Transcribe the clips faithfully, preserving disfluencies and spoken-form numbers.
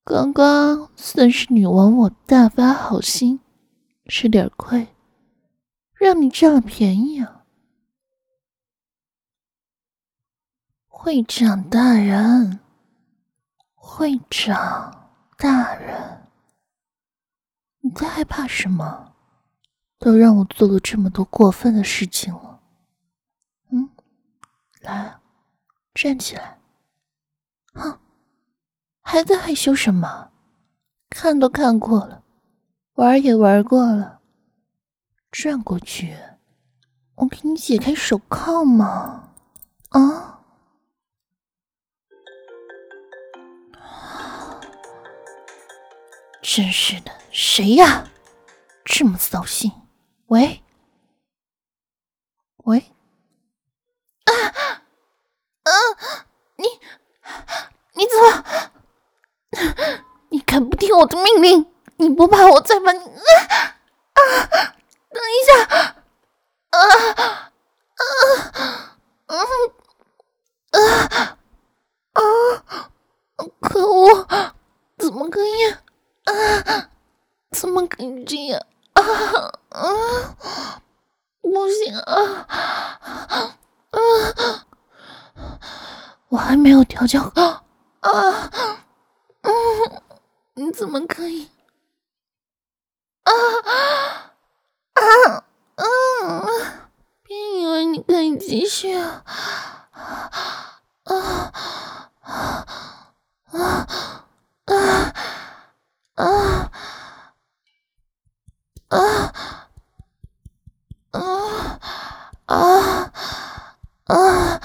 刚刚算是女王我大发好心，吃点亏，让你占了便宜啊。会长大人，会长大人，你在害怕什么？都让我做了这么多过分的事情了。嗯，来，站起来。哼，还在害羞什么？看都看过了，玩也玩过了。转过去，我给你解开手铐嘛。啊！真是的，谁呀？这么扫兴！喂，喂，啊，啊，你，你怎么？你敢不听我的命令？你不怕我再把你……啊啊！等一下！啊啊！嗯啊啊！可恶！怎么可以？啊！怎么可以这样？啊啊！不行啊！啊！我还没有调教好啊！嗯，你怎么可以？啊啊嗯！别以为你可以继续啊！啊啊啊啊啊！啊啊啊啊！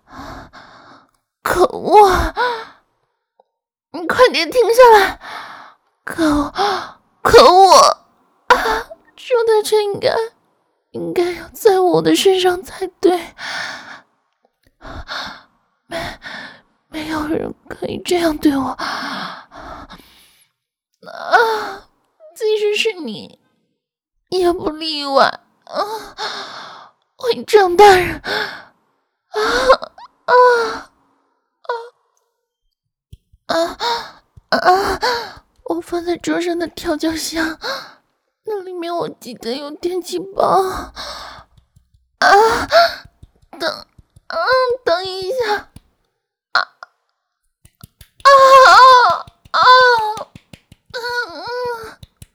可恶！你快点停下来！可恶！可恶！啊！说的真应该，应该要在我的身上才对。没，没有人可以这样对我。啊！即使是你。也不例外啊！会长大人啊啊啊啊啊！我放在桌上的调教箱，那里面我记得有电击棒啊！等啊，等一下啊啊啊！嗯嗯。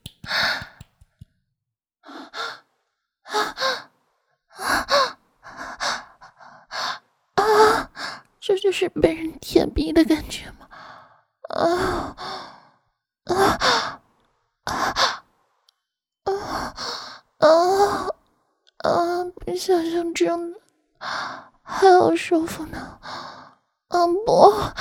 啊！这就是被人舔鼻的感觉吗？啊啊啊啊啊啊！比想象中的还好舒服呢。啊不！